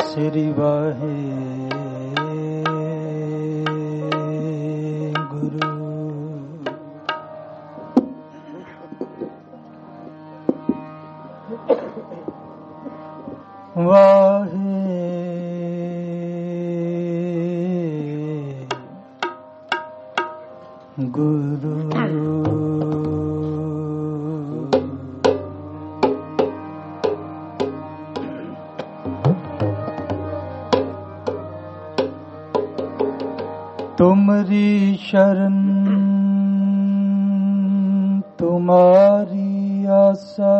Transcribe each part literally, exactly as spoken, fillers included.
श्री वाहे गुरु। वाहे गुरु। तुमरी शरण तुम्हारी आशा,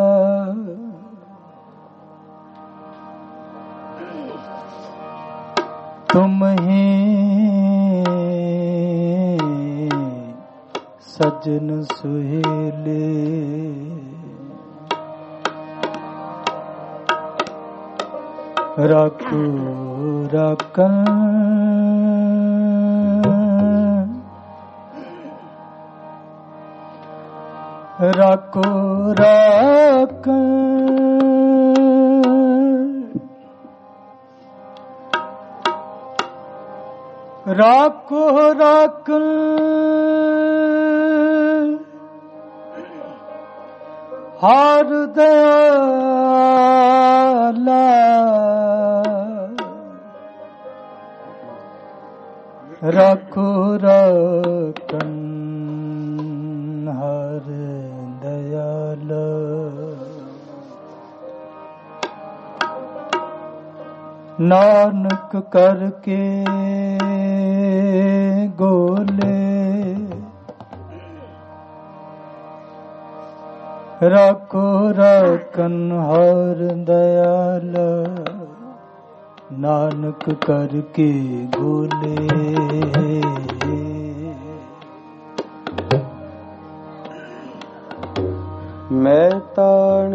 तुम ही सजन सुहेले। राखो राखन राखो राखन राखो राखन हार दयाला। राखो राखन हर दयाला। नानक करके गोले, राखो राखन हर दयाला। नानक करके गोले। मैं तान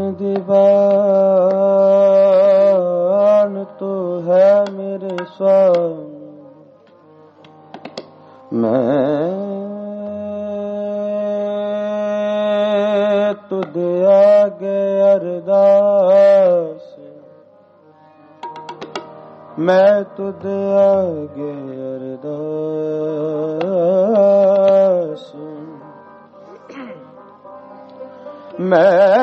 दीवान तो है मेरे स्वामी, मैं तुझ आगे अरदास, मैं तुझ आगे अरदास। मैं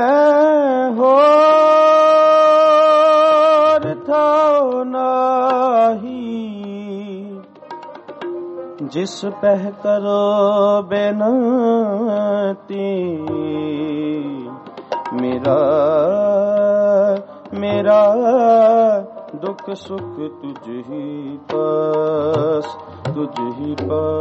होर था नाही, जिस पह करो बेनती। मेरा मेरा दुख सुख तुझ ही पास, तुझ ही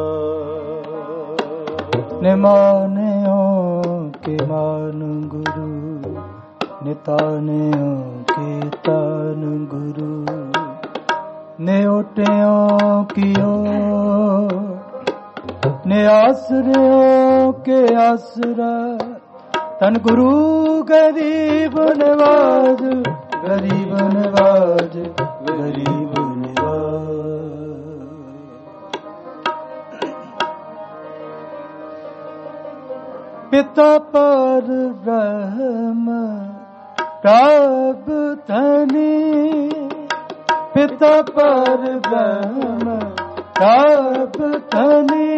पास। निमान्यो के मान गुरु, नितान्यो के तान गुरु। नेओट्यो कियो ने आसरियों के आसरा। तन गुरु गरीब नवाज, गरीब नवाज, गरीब नवाज। पिता पर ब्रह्म प्राप धनी, पिता पर ब्रह्म प्राप धनी।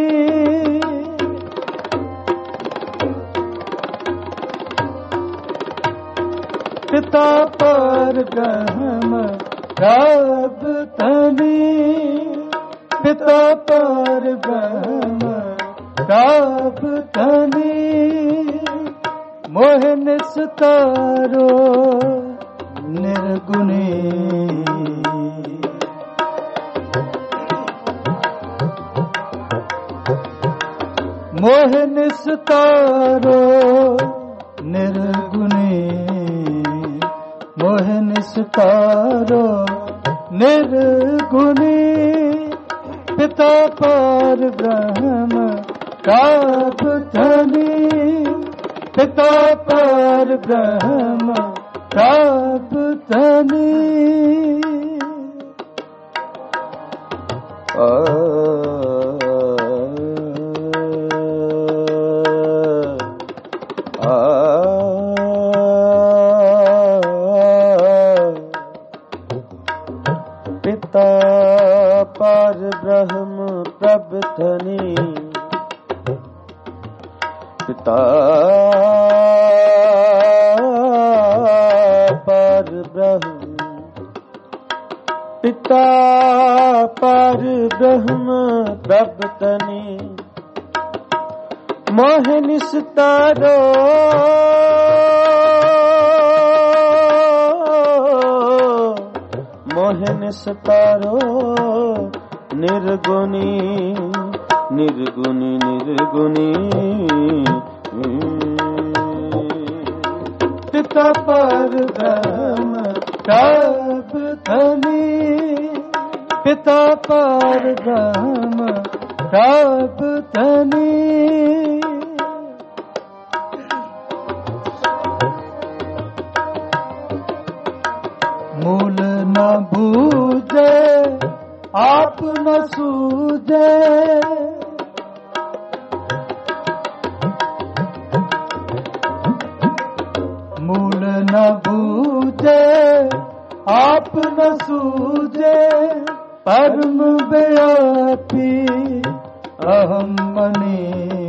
पिता पर ब्रह्म प्राप धनी, पिता पर ब्रह्म प्राप धनी। मोह निस्तारो निर्गुणी, मोह निस्तारो निर्गुणी। मोह निस्तारो निर्गुणी। पिता पर ब्रह्म प्राप धनी, पिता पर ब्रह्म प्राप धनी। आ पिता पर ब्रह्म प्रबधनी, पिता पर ब्रह्म, पिता पर ब्रह्म प्रबधनी, मोह निस्तारो मोह निस्तारो, निर्गुणी निर्गुणी निर्गुणी, पिता पर ब्रह्म प्रबधनी, पिता पर ब्रह्म प्रबधनी, मूल न बूझे आप न सूझे, मूल न बूझे आप न सूझे, परम व्यापी अहम मणि,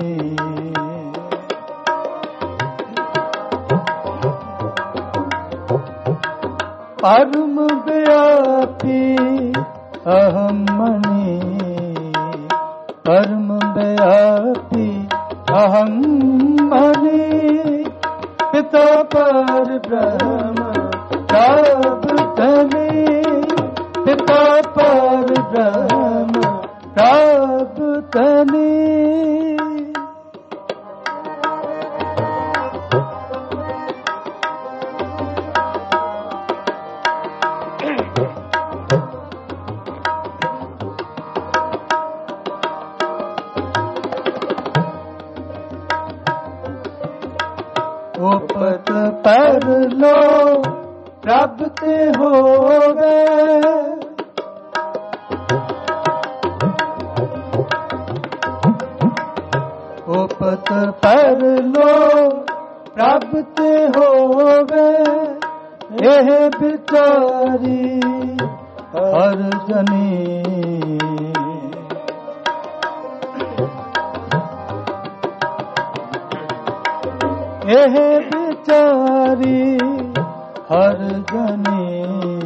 परम व्यापी अहम मणि, परम व्यापी अहम मणि, पिता पर ब्रह्म प्रबधनी, पिता पर ब्रह्म प्रबधनी, उपत पर लो प्राप्त होवे, उपत पर लो प्राप्त होवे, यह बिचारी हर जनी, यह बिचारी हर जनी,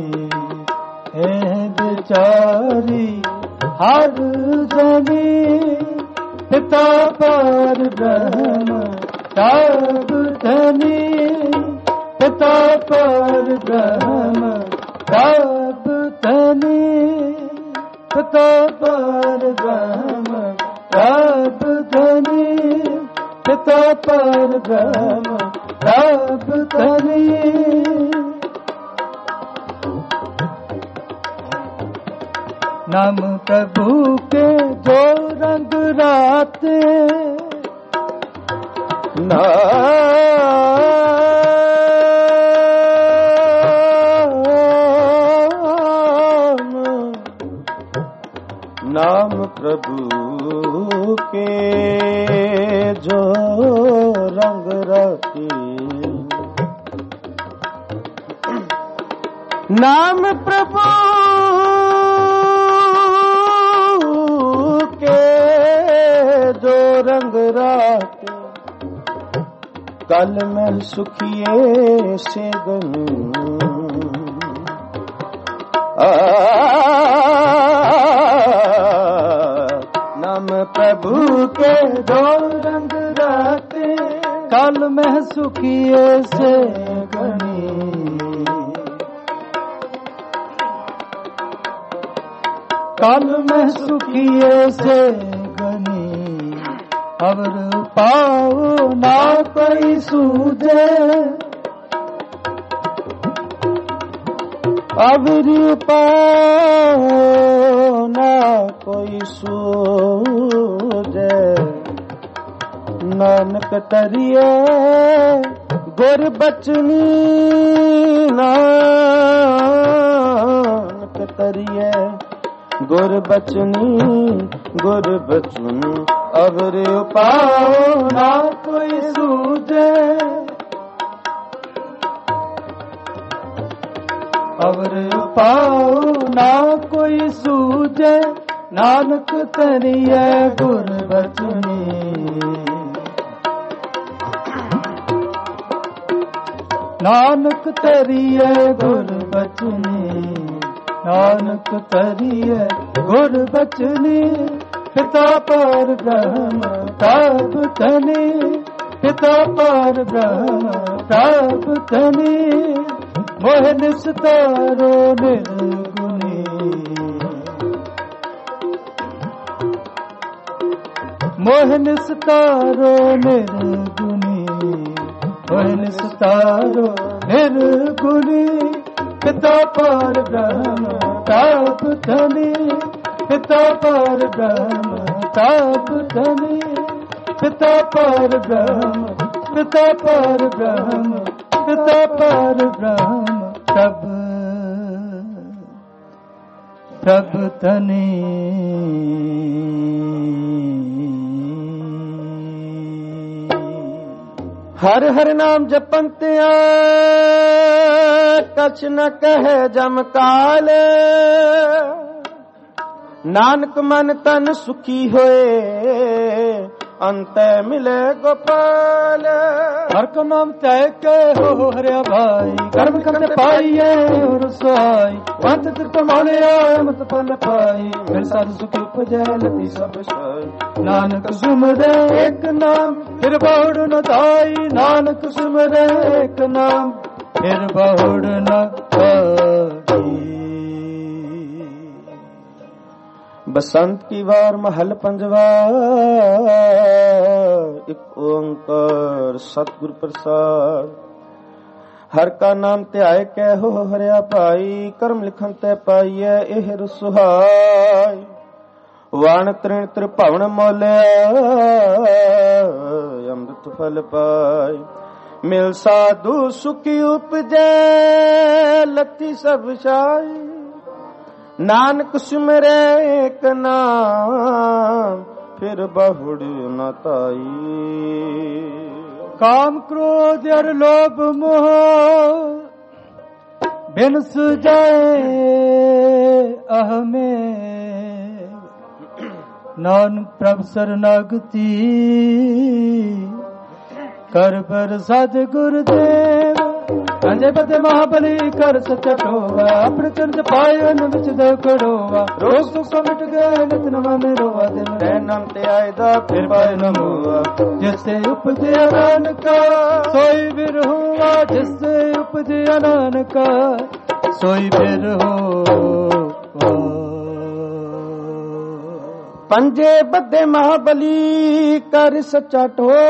यह बिचारी हर जनी, पिता पर ब्रह्म प्रबधनी, पिता पर ब्रह्म प्रबधनी, पिता पर ब्रह्म प्रबधनी, पिता पर ब्रह्म प्रबधनी, नाम प्रभु के जो रंग राते, नाम नाम प्रभु के जो रंग राते, नाम प्रभु के जो रंग राते, कल में सुखिए से गनू, नाम प्रभु के दो रंग राते, कल में सुखिए से गनी, कल में सुखिए से गनी, अवर पाओ ना कोई सूझे, अवर पाओ ना कोई सूझे, नानक तरिए गुर बचनी, नानक तरिए गुर बचनी, गुर बचन अवर पाओ ना कोई सूझे, अवर पाओ ना कोई कोई सूझे नानक तरिए गुर बचनी नानक तरिए गुर बचनी नानक तरिए गुर बचनी पिता पर ब्रह्म ताप धनी पिता पर ब्रह्म ताप धनी मोह निस्तारो निर्गुणी मोह निस्तारो निर्गुणी मोह निस्तारो निर्गुणी पिता पर ब्रह्म ताप धनी पिता पर ब्रह्म ताप धनी पिता पर ब्रह्म पिता पर ब्रह्म पिता पर ब्रह्म सब सब धनी हर हर नाम जपंतिया कछ न कहे जम काल नानक मन तन सुखी होए अंत मिले गोपाल हर को नाम तय के हो हरिया भाई कर्म करते पाइए और सोई वंत कृत माने मत फल पाई फिर साधु सुख उपजे लती सब सोई नानक सुमरे एक नाम फिर बहुड़ न ताई नानक सुमरे एक नाम फिर बहुड़ न ताई। बसंत की वार महल पंजवा एक ओंकार सतगुर प्रसाद हर का नाम त्याय कै हो हरिया भाई कर्म लिखन तै पाइए एह सुहाय वाण तृण त्रिभवन मोलिया अमृत फल पाय मिल साधु सुखी उपजै लती सब छाई नानक सुमरे एक नाम फिर बहुड़ न ताई। काम क्रोध और लोभ मोह बिन सुजाए अहमे नान प्रभ शरणागति कर बर सद गुरुदेव अंजे बदे महाबली कर सत्य टोवा अपने चरण पाए न विच दे कड़ोवा रोग सुख मिट गए नित न मन रोवा दिन रे नाम ते आयदा फिर पाए न हुआ जिससे उपजे नानका सोई बिर हुआ जिससे उपजे नानका सोई बिर हो। पंजे बदे महाबली कर सच्चा टोआ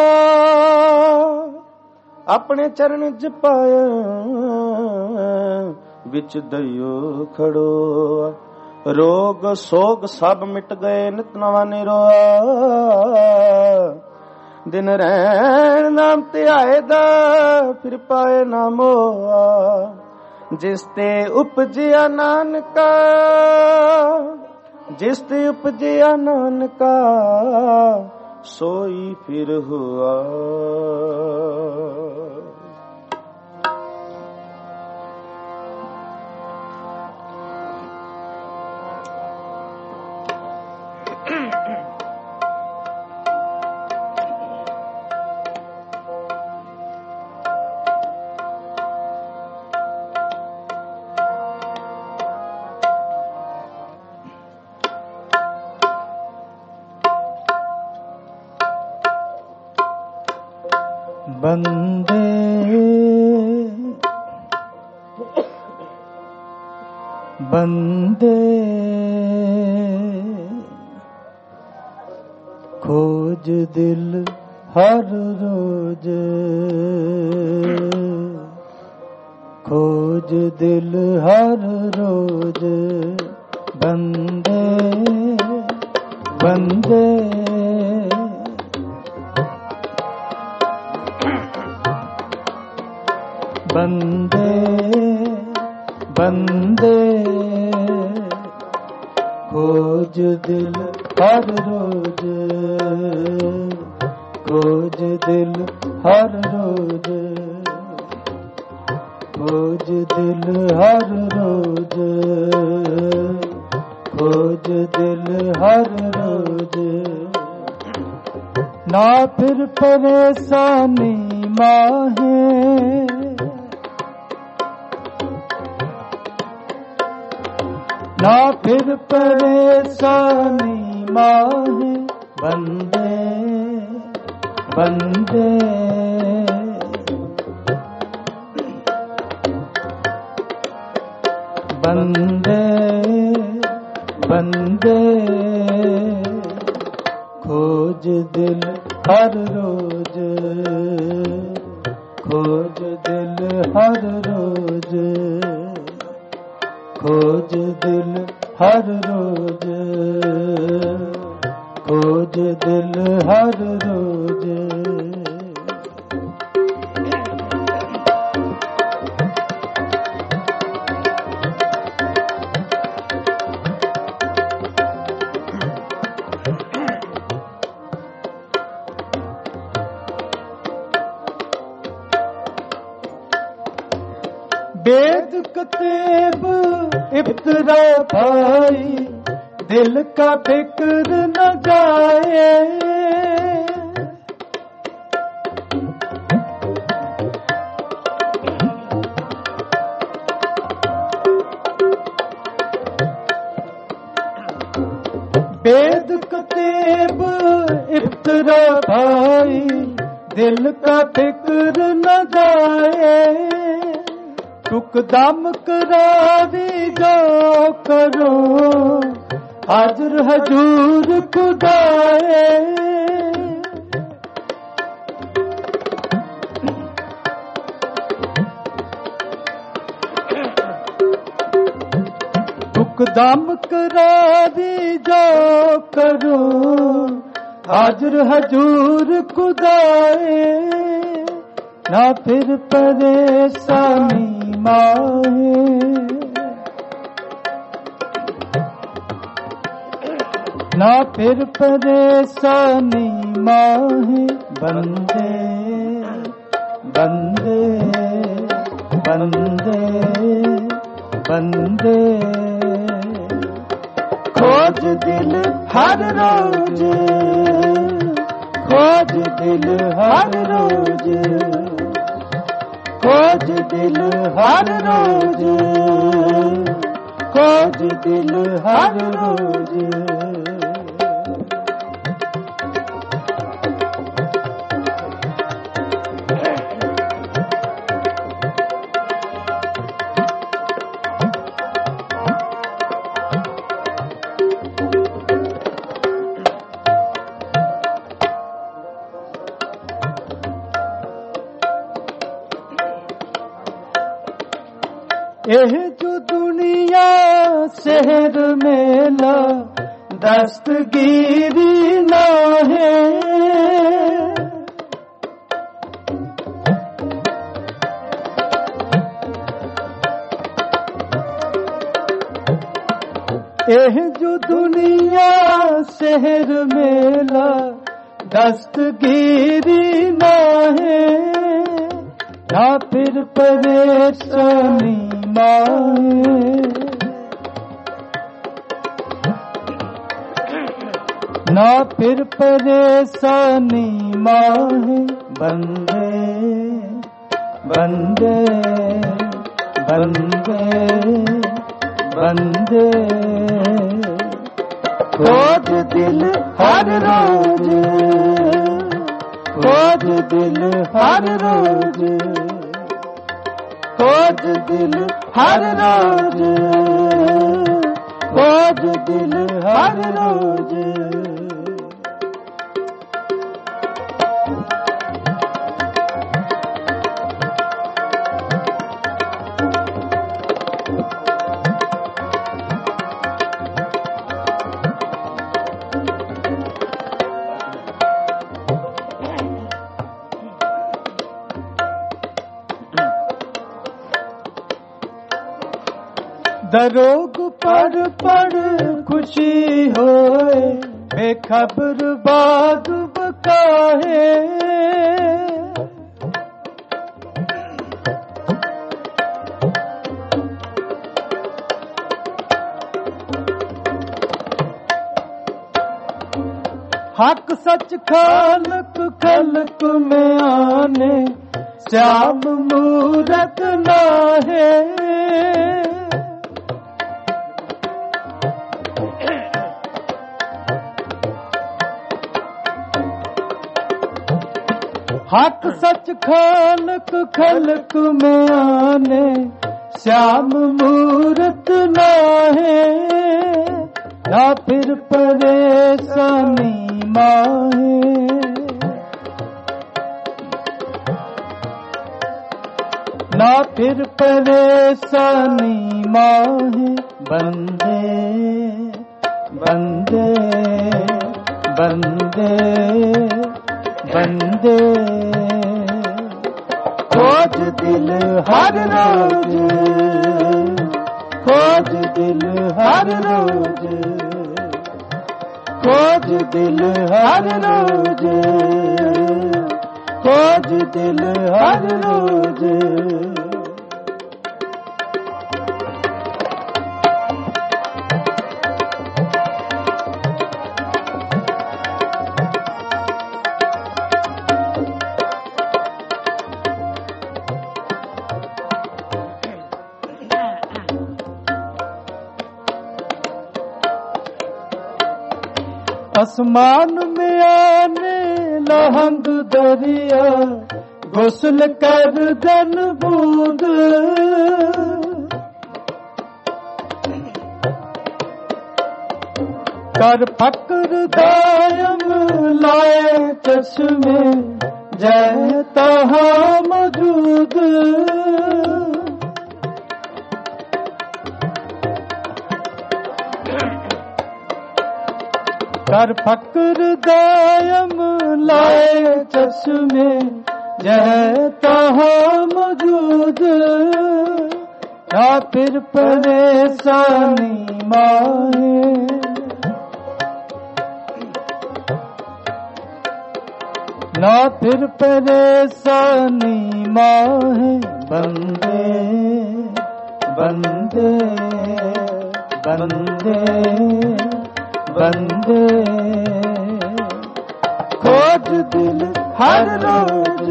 अपने चरण च पाया विच दयो खड़ो रोग सोग सब मिट गए नित नवा निरोआ दिन रैन नाम ते आएदा फिर पाए ना मोआ जिसते उपजिया नानका जिसते उपजिया नानका सोई फिर हुआ। बंदे बंदे खोज दिल हर रोज खोज दिल हर रोज बंदे बंदे बंदे बंदे खोज दिल हर रोज खोज दिल हर रोज खोज दिल हर रोज खोज दिल हर रोज, ना फिर परेशानी माहे, ना फिर परेशानी माहे, बंदे बंदे बंदे बंदे खोज दिल हर रोज, खोज दिल हर रोज, खोज दिल हर रोज, खोज दिल हर रोज। वेद कतेब इब्तरा भाई, दिल का फिक्र न जाए, वेद कतेब इब्तरा भाई, दिल का फिक्र न जाए, टुक दम करारी जो करो, हाजिर हजूर खुदाए, टुक दम करारी जो करो, हाजिर हजूर खुदाए, ना फिर परेशानी माहे, ना फिर परेशानी माहे, बंदे बंदे बंदे बंदे खोज दिल हर रोज, खोज दिल हर रोज, खोज दिल हर रोज, खोज दिल हर रोज। एह जो दुनिया शहर मेला दस्तगीरी ना है, एह जो दुनिया शहर मेला दस्तगीरी ना है, ना फिर परेशानी माहे, ना फिर परेशानी माहे, बंदे बंदे बंदे बंदे खोज दिल हर रोज, खोज दिल हर रोज, खोज दिल हर रोज, खोज दिल हर रोज। दरोग पर पर खुशी होए, बेखबर बाद बकाहे, हक सच खालक खलक में आने श्याम मूरत नाहे। हक सच खालक खलक में आने श्याम मूरत नाहे। ना फिर परेशानी माहे, ना फिर परेशानी माहे। बंदे बंदे बंदे बंदे खोज दिल हर रोज, खोज दिल हर रोज, खोज दिल हर रोज, खोज दिल हर रोज। आसमान में आने लहंग दरिया, गुस्ल कर दन बूंद। कर फक्र दायम लाए चश्मे, जय तहाँ मौजूद। कर फक्र दायम लाए चश्मे, जय तहाँ मौजूद। ना फिर परेशानी माहे, ना फिर परेशानी माहे। बंदे बंदे बंदे बंदे खोज दिल हर रोज,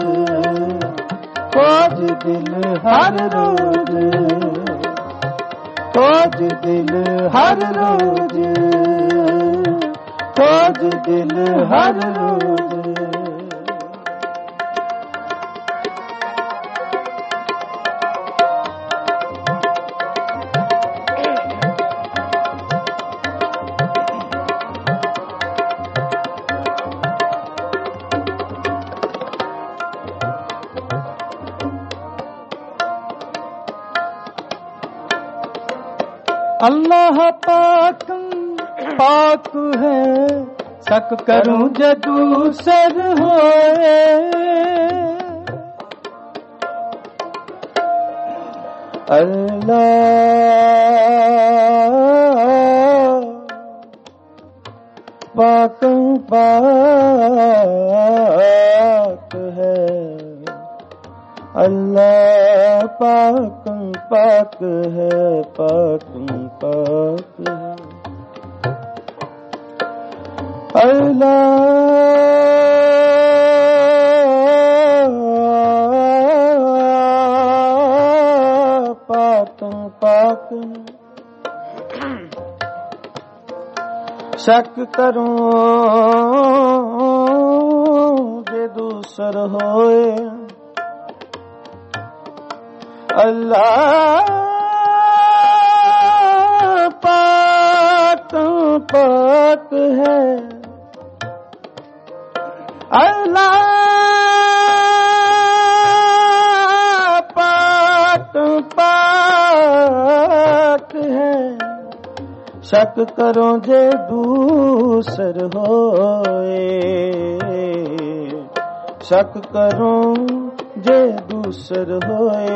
खोज दिल हर रोज, खोज दिल हर रोज, खोज दिल हर रोज। अल्लाह पाक पाक है, शक करूं जदू सर होए। अल्लाह पाक पाक है, अल्लाह पाक पाक है, पाक पाक है। अल्लाह पाक पाक शक करूं जे दूसर होए। अल्लाह पाक पाक है, अल्लाह पाक पाक है। शक करो जे दूसर होए, शक करो जे दूसर होए।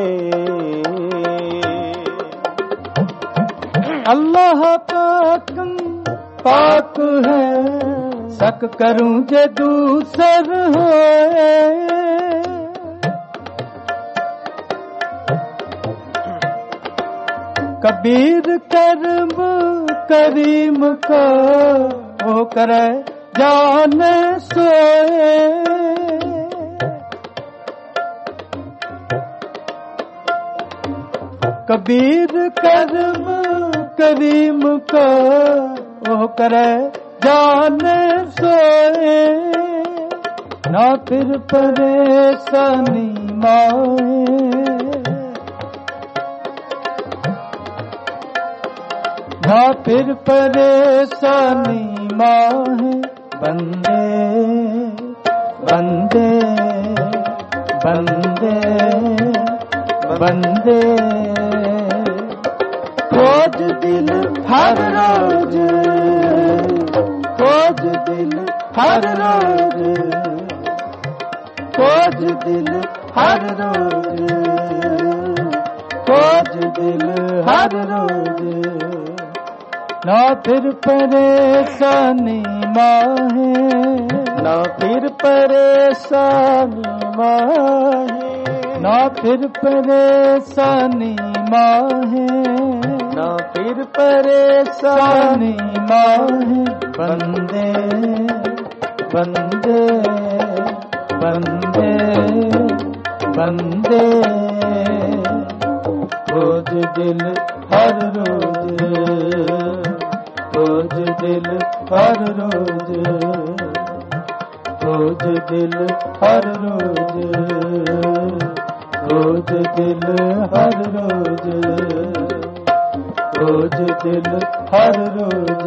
अल्लाह पाक पाक है, शक करूं जे दूसर होए। कबीर करम करीम का वो करे जाने सोए, कबीर कर्म करीम का वो करे जाने सोए, ना फिर परेशानी माए, ना फिर परेशानी माहे, बंदे बंदे बंदे बंदे खोज दिल हर रोज, खोज दिल हर रोज, खोज दिल हर रोज, खोज दिल हर रोज, ना फिर परेशानी माहे, ना फिर परेशानी माहे, ना फिर परेशानी माहे, ना फिर परेशानी माहे, बंदे बंदे बंदे बंदे खोज दिल हर रोज, खोज दिल हर रोज, खोज दिल हर रोज, खोज दिल हर रोज, खोज दिल हर रोज,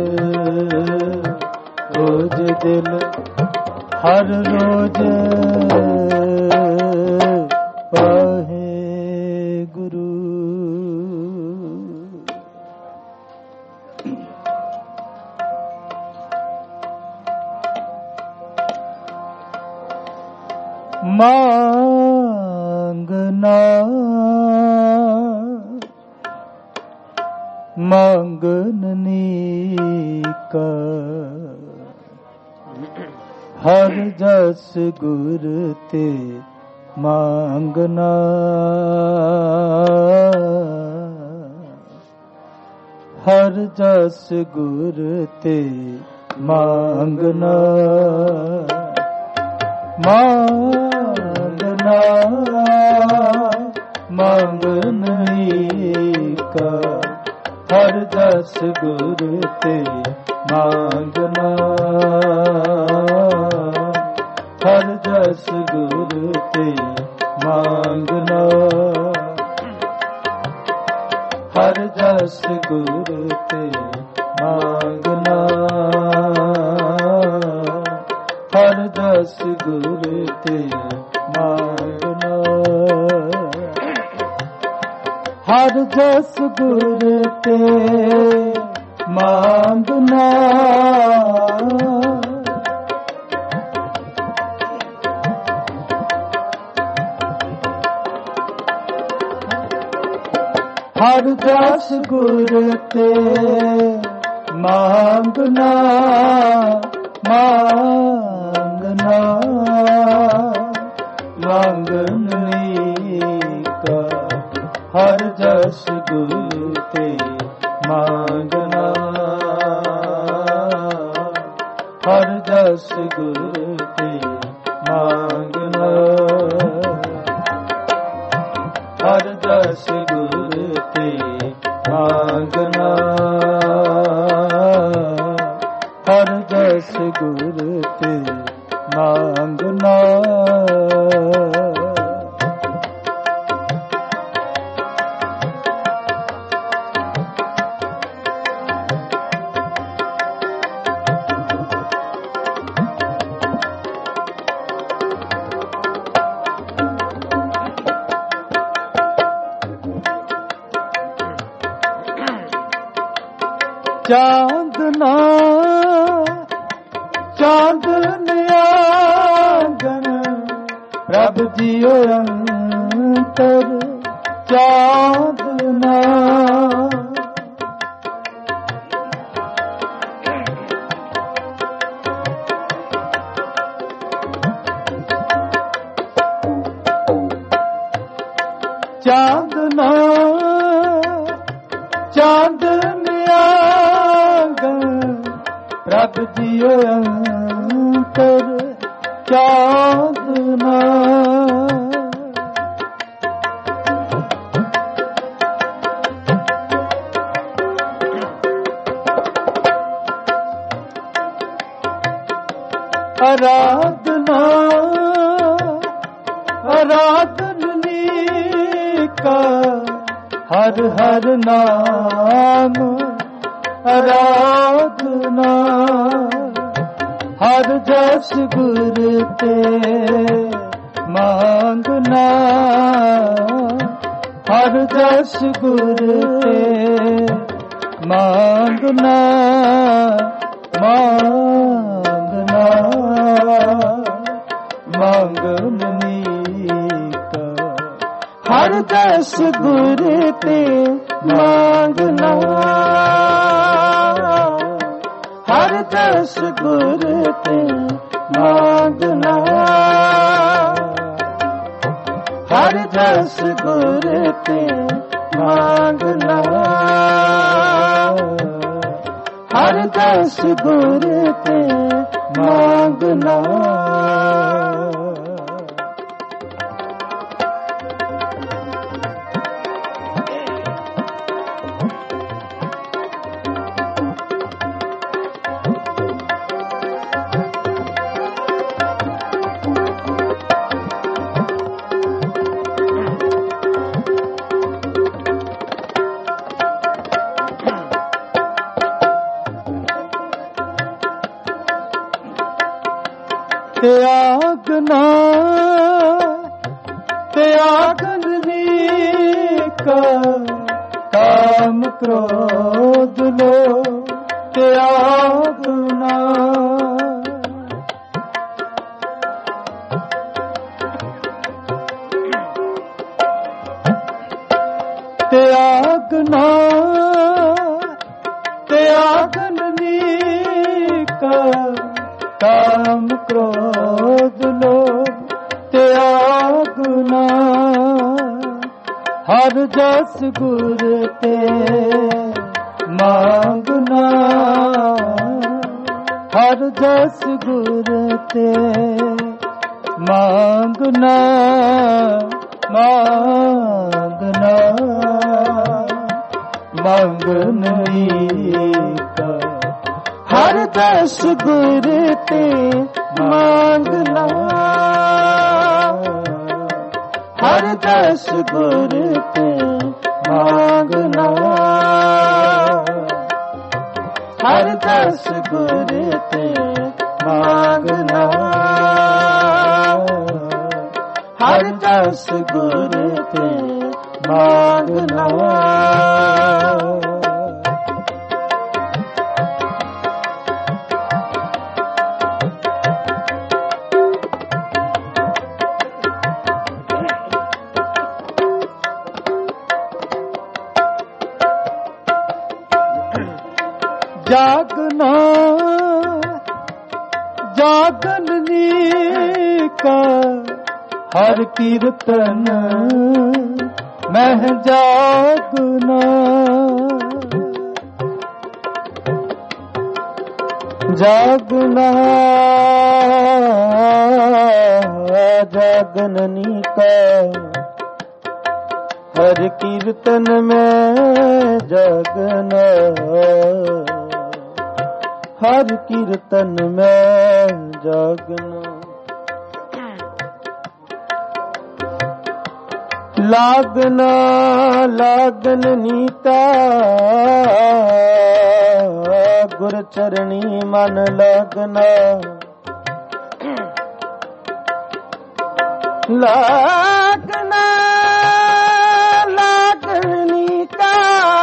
खोज दिल हर रोज। वाहे गुरु। मांगना मांगननी का हर जस गुर ते मांगना, हर जस गुर ते मांगना, मांगना मांगनई का हर जस गुर ते मांगना, हर जस गुर ते मांगना, हर जस गुर ते मांगना, हर जस गुर ते मांगना, हर जस गुर ते मांगना, हर जस गुर ते मांगना, मांगना मांगनई का हर जस गुर ते मांगना, हर जस गुर ते मांगना, हर जस गुर ते मांगना, हर जस गुर ते मांगना। चांदना चांदनियागन प्रभ जियो अंतर चांदना, चांदना चांदनियागन प्रभ जियो कर चांदना। आराधना आराधनी का हर हर नाम, आराधना हर जस गुर ते मांगना, हर जस गुर ते मांगना मांगना मांगनी का हर जस गुर ते मांगना, हर जस गुर ते मांगना, हर जस गुर ते मांगना, हर जस गुर ते मांगना। त्यागना त्यागनी का काम क्रोध लो, त्यागना त्यागना त्यागनी का काम क्रोध लो, त्यागना हर जस गुर ते मांगना, हर जस गुर ते मांगना मांगना मांगनी का हर जस गुर ते मांगना, हर जस गुर ते मांगना, हर जस गुर ते मांगना, हर जस गुर ते मांगना। जागना जागनी का हर कीर्तन मैं जागना, जागना जागननी का हर कीर्तन में जागना, हर कीर्तन में जागना। लागना लागन नीता गुर चरणी मन लागना, लागना लागन नीता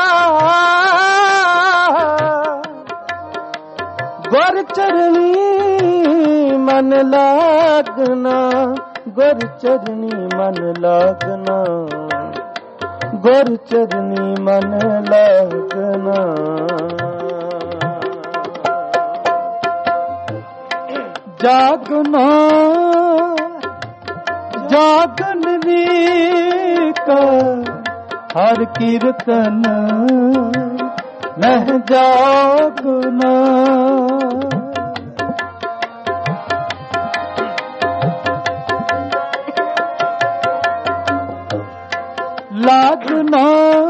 गुर चरणी मन लागना, गुर चरणी मन लागना, गुर चरणी मन लागना। जागना जागन का हर कीर्तन मैं जागना, लागना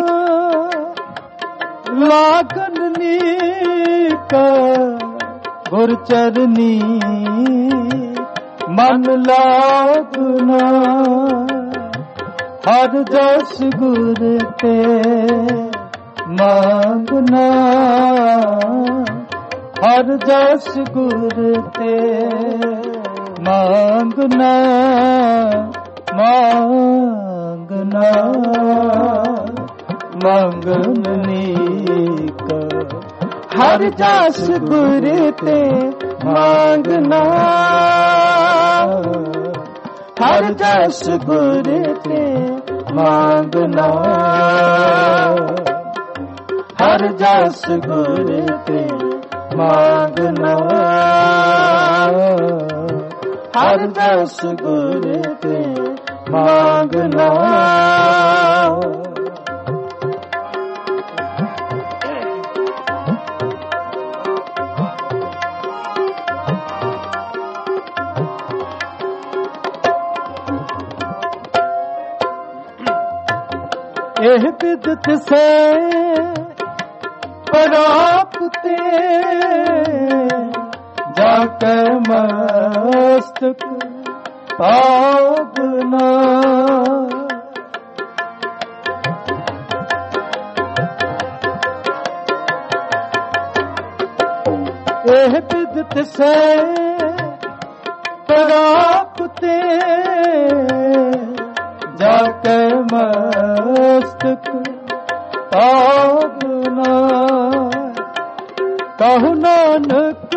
लागन नीका गुर चरनी मन लागना हर जस गुर ते मांगना हर जस गुर ते मांगना मांगना मांगनी का हर जस गुर ते मांगना हर जस गुर ते मांगना हर जस गुर ते मांगना हर जस गुर ते मांगना एह विदत से प्राप्ते जाकर मस्तक पावना एह विदत से प्राप्ते जाकर मस्तक पावना कहु नानक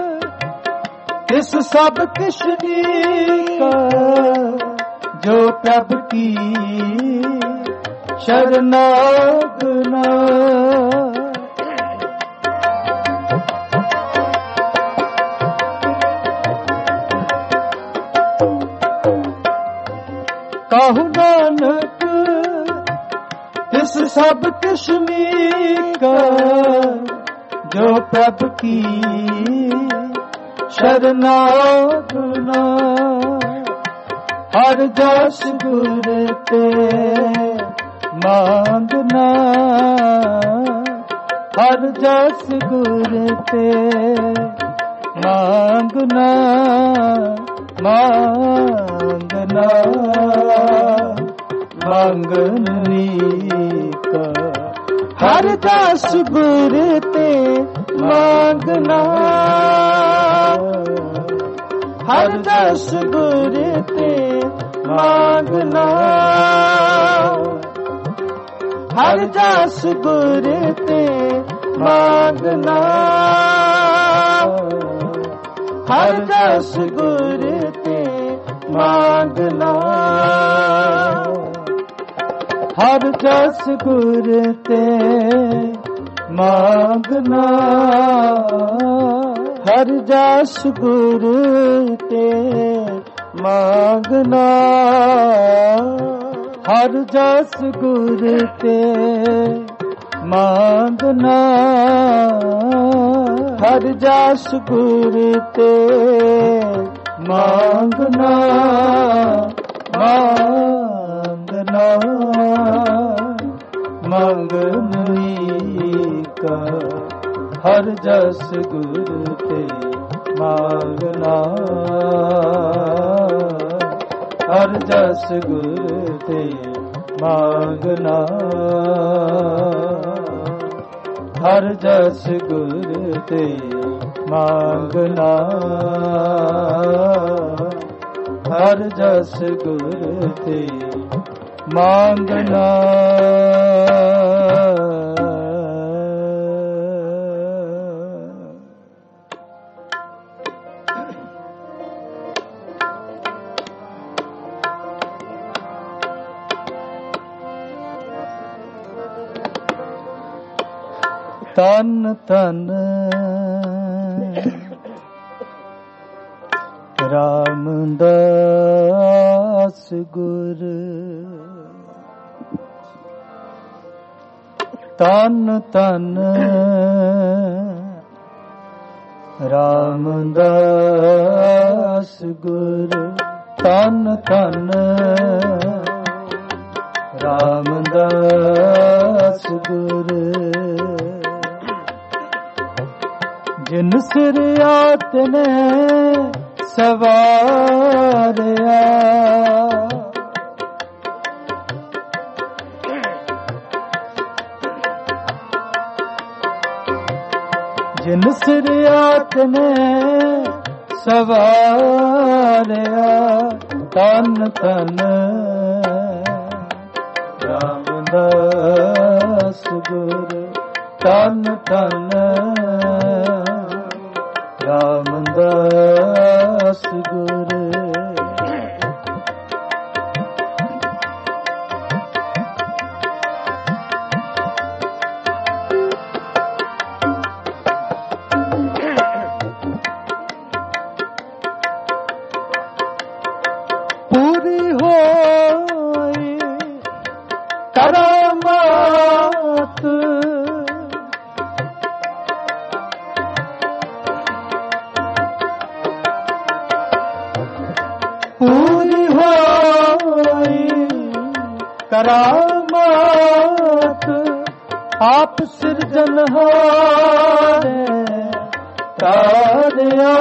इस सब किशनी का जो प्रभु की शरणागना कहु नानक इस सब किशनी का जो प्रभु की शरणागना हर जस गुर ते मांगना हर जस गुर ते मांगना मांगना मांगनी का हर जस गुर ते मांगना हर जस गुर ते मांगना हर जस गुर ते मांगना हर जस गुर ते मांगना हर जस गुर ते मांगना हर जस गुर ते मांगना हर जस गुर ते मांगना हर जस गुर ते मांगना मांगना मांगनी का हर जस गुर ते मांगना हर जस गुर ते मांगना हर जस गुर ते मांगना हर जस गुर ते मांगना तन तन रामदास गुर तन तन रामदास गुर तन तन ਰਾਮਦਾਸ ਗੁਰ ਜਿਨ ਸਿਰ ਆਤਨੇ ਸਵਾਰਿਆ ਜਿਨ ਸਿਰ ਆਤਨੇ ਸਵਾਰਿਆ ਤਨ ਤਨ ਰਾਮਦਾਸ ਗੁਰ ਤਨ ਤਨ ਰਾਮਦਾਸ ਗੁਰ ਪੂਰੀ ਹੋਈ ਕਰਾਮਾਤ ਪੂਰੀ ਹੋਈ ਕਰਾਮਾਤ ਆਪ ਸਿਰਜਨਹਾਰ ਤਾਰਿਆ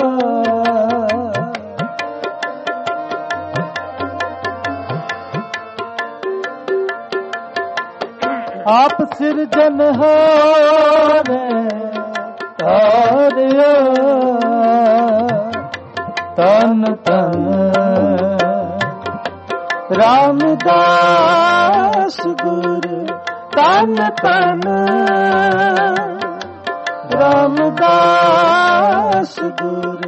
ਆਪ ਸਿਰਜਨਹਾਰ ਤਾਰਿਆ ਤਨ ਤਨ ਰਾਮਦਾਸ ਗੁਰ ਤਨ ਤਨ ਰਾਮਦਾਸ ਗੁਰ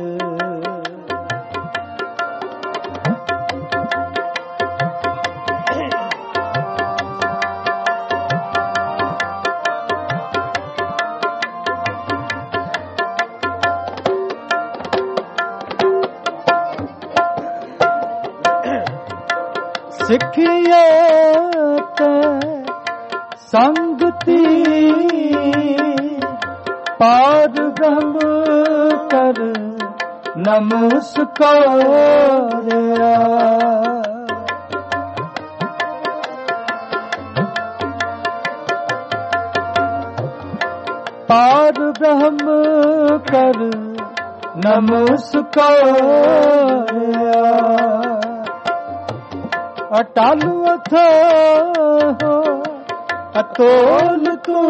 ਸਿੱਖੀਏ ਤੇ ਸੰਗਤੀ ਪਾਰ ਬ੍ਰਹਮ ਕਰ ਨਮਸਕਾਰਿਆ ਪਾਰ ਬ੍ਰਹਮ ਕਰ ਨਮਸਕਾਰਿਆ ਅਟਾਲੂ ਅਥੋ ਅਤੋਲ ਤੂੰ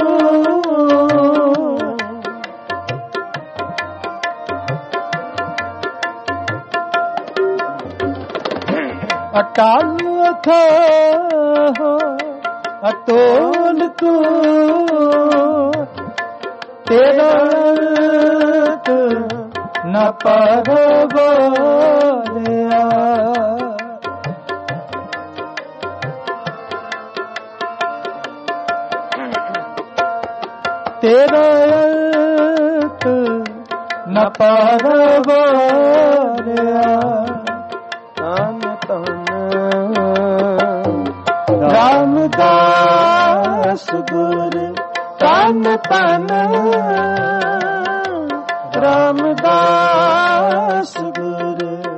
ਅਟਾਲੂ ਅਥੋ ਅਤੋਲ ਤੂੰ ਤੇਰਾ ਨ ਪਰਵਾਰਿਆ ਤੇਰਾ ਅੰਤ ਨ ਪਰਵਾਰਿਆ ਤਨ ਤਨ ਰਾਮਦਾਸ ਗੁਰ ਤਨ ਤਨ ਰਾਮਦਾਸ ਗੁਰ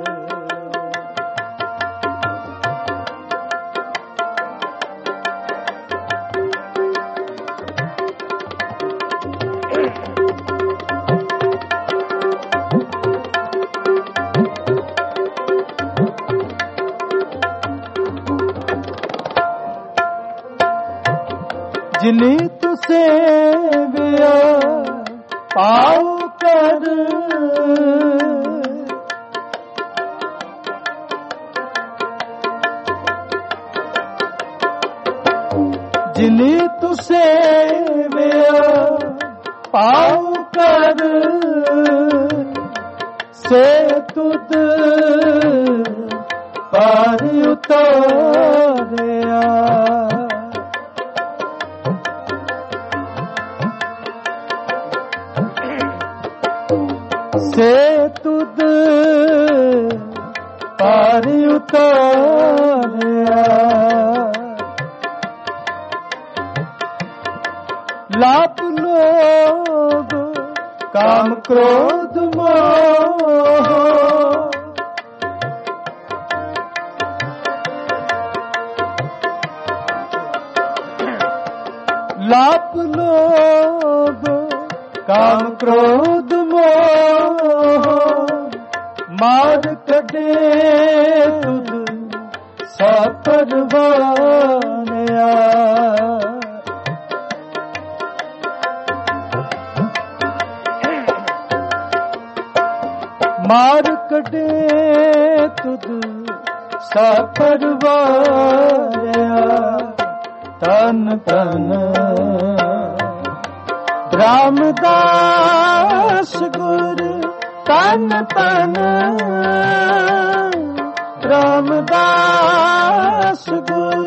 ਜਿਨੀ ਤੁਸੇ ਵਿਆ ਪਾਉ ਕਰ ਜਿਨੀ ਤੁਸੇ ਵਿਆ ਪਾਉ ਕਰ ਸੇ ਤੁਧ ਪਾਰ ਉਤਾਰਿਆ ਸੇ ਤੁਧ ਪਾਰ ਉਤਾਰਿਆ ਲਾਪ ਲੋਭ ਕਾਮ ਕ੍ਰੋਧ ਮੋਹ लाप लोभ काम क्रोध मोह मार कटे तुद सा परवानया। मार कटे तुद सा परवानया। तन तन रामदास गुर तन तन रामदास गुर।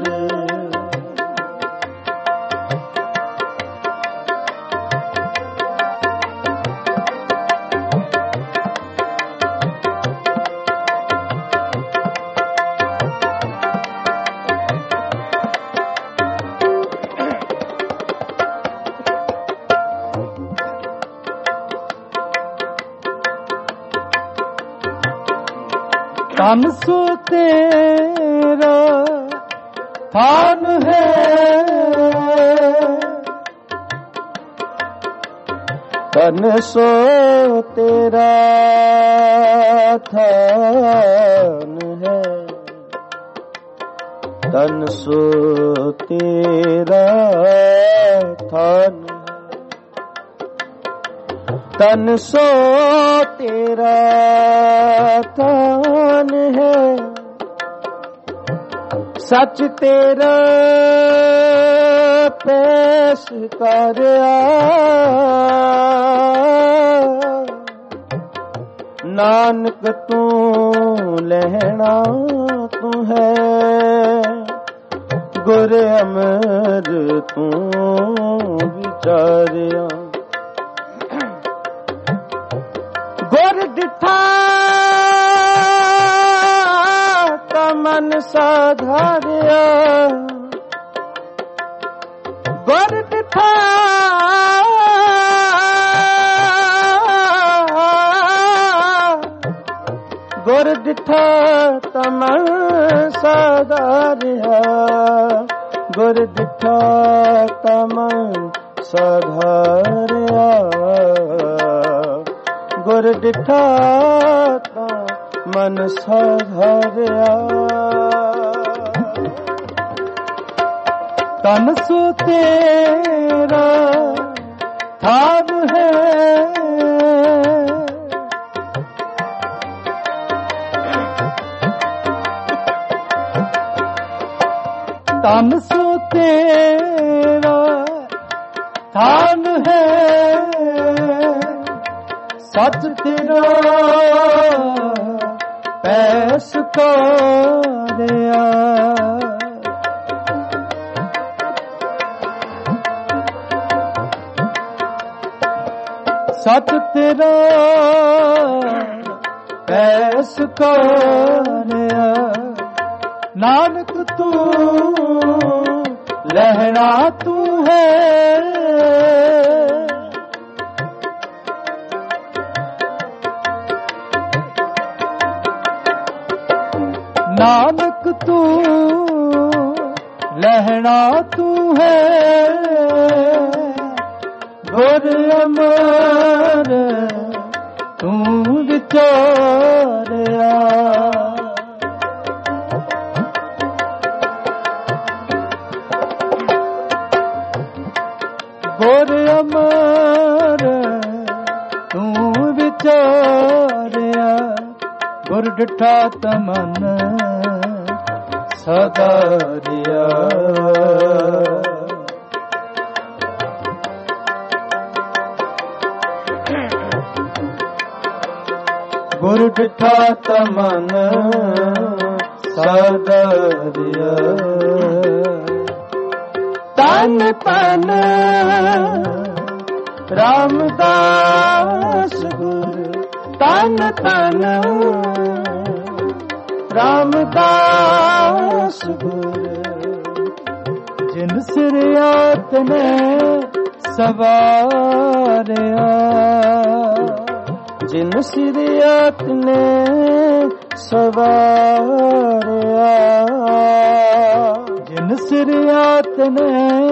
तन सो तेरा थान है, तन सो तेरा थान है। तन सो तेरा थान है। तन सो तेरा थान है। सच तेरा पेश करया। नानक तू लहना तू है। गुर अमर तू विचारिया। गुर डिठा मन साधारिया। गुर डिठा गुर डिठा तमन साधारिया। गुर डिठा तमन साधारिया। गुर डिठा मन साधारिया। तन सो तेरा थान है। तन सो तेरा थान है। सच तेरा पैस करया। सच तेरा पैस करया। नानक तू लहना तू है। नानक तू लहना तू है। गुर अमर तू विचारिया। गुर अमर तू विचारिया। गुर डिठा तमन साधारिया। गुर डिठा तमन साधारिया। तन तन रामदास गुर। तन तन रामदास गुर। जिन सिरियात ने सवारिया। जिन सिरियात ने सवारिया। जिन ਜਿਨ ਸਿਰਿਆਤ ਨੇ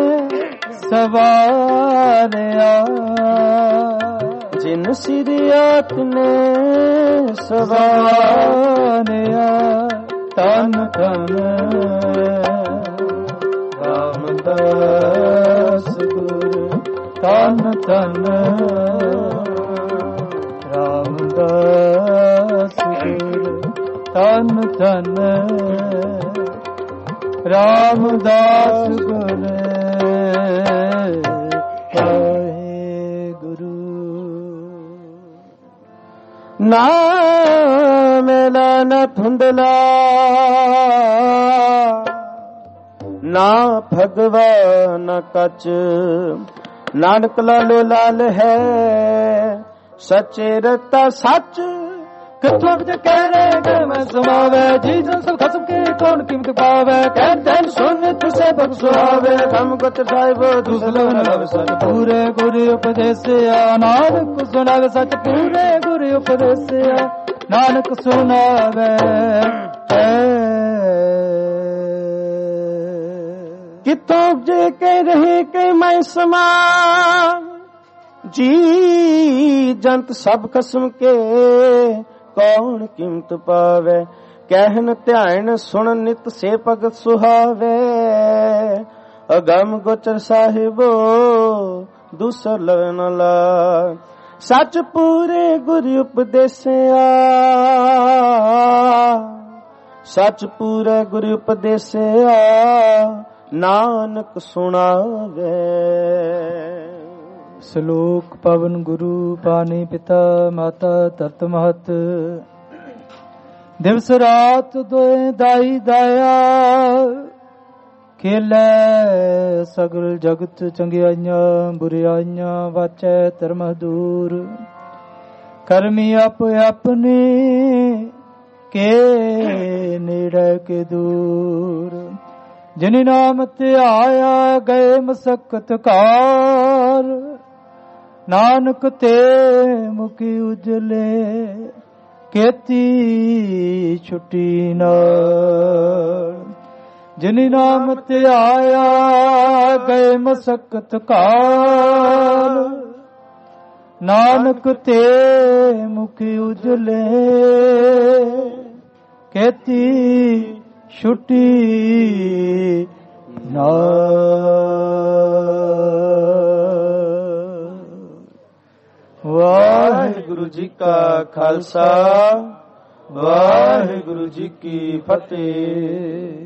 ਸਵਾਰਿਆ, ਜਿਨ ਸਿਰਿਆਤ ਨੇ ਸਵਾਰਿਆ, ਤਨ ਤਨ ਰਾਮਦਾਸ ਗੁਰ, ਤਨ ਤਨ ਰਾਮਦਾਸ ਗੁਰ, ਤਨ ਤਨ ਰਾਮਦਾਸ ਗੁਰ। ਵਾਹਿਗੁਰੂ। ਨਾ ਮੇਲਾ ਨ ਧੁੰਦਲਾ, ਨਾ ਭਗਵਾ ਨ ਕਚ, ਨਾਨਕ ਲਾਲੋ ਲਾਲ ਹੈ, ਸੱਚੇ ਰਤਾ ਸੱਚ। ਕਿਥੋਂ ਵਿਚ ਕਹਿ ਰਹੇ ਗਏ ਮੈਂ ਸਮਾਵੇ, ਜੀ ਜਨ ਸਭ ਖਸਮ ਕੇ ਕੌਣ ਕੀਮਤ ਪਾਵੇ। ਕਹਿੰਦੇ ਸੁਣ ਤੁਸੇ ਬਖਸ਼ਾਵੇ, ਕੰਮ ਗਤ ਸਾਹਿਬ ਦੁਸਲੋ ਨ ਲਵ ਸਚ। ਪੂਰੇ ਗੁਰ ਉਪਦੇਸਿਆ, ਨਾਨਕ ਸੁਣਾਵੇ ਸੱਚ। ਪੂਰੇ ਗੁਰ ਉਪਦੇਸਿਆ, ਨਾਨਕ ਸੁਣਾਵੇ। ਕਿਤੋਂ ਜੇ ਕਹਿ ਰਹੇ ਕਿ ਮੈਂ ਸਮਾ, ਜੀ ਜੰਤ ਸਭ ਖਸਮ ਕੇ ਕੌਣ ਕੀਮਤ ਪਾਵੇ। ਕਹਿਨ ਧਿਆਨ ਸੁਣ ਨਿਤ ਸੇ ਭਗਤ ਸੁਹਾਵੇ, ਅਗਮ ਗੋਚਰ ਸਾਹਿਬੋ ਦੂਸਰ ਲਵੇ ਨ ਲਾਗ। ਸੱਚ ਪੂਰੇ ਗੁਰ ਉਪਦੇਸਿਆ, ਸੱਚ ਪੂਰੇ ਗੁਰ ਉਪਦੇਸਿਆ, ਨਾਨਕ ਸੁਣਾਵੇ। ਸ਼ਲੋਕ ਪਵਨ ਗੁਰੂ ਪਾਣੀ ਪਿਤਾ ਮਾਤਾ ਧਰਤ ਮਹਤ, ਦਿਵਸ ਰਾਤ ਦੋਏ ਦਾਈ ਦਾਇਆ। ਖੇਲੇ ਸਗਲ ਜਗਤ ਚੰਗਿਆਈਆਂ ਬੁਰਿਆਈਆਂ, ਵਾਚੈ ਧਰਮ ਦੂਰ। ਕਰਮੀ ਆਪ ਆਪਨੇ ਕੇ ਨੇੜੇ ਕੇ ਦੂਰ। ਜਿਨ ਨਾਮ ਧਿਆਇਆ ਗਏ ਮਸਕਤ ਕਾਰ, ਨਾਨਕ ਤੇ ਮੁਖੀ ਉਜਲੇ ਕੀਤੀ ਛੁੱਟੀ ਨਾਲ। ਜਿਨ ਨਾਮ ਧਿਆਇਆ ਗਏ ਮਸਕਤ ਕਾਰ, ਨਾਨਕ ਤੇ ਮੁਖੀ ਉਜਲੇ ਕੀਤੀ ਛੁੱਟੀ ਨਾਲ। ਵਾਹਿਗੁਰੂ ਜੀ ਕਾ ਖਾਲਸਾ, ਵਾਹਿਗੁਰੂ ਜੀ ਕੀ ਫਤਿਹ।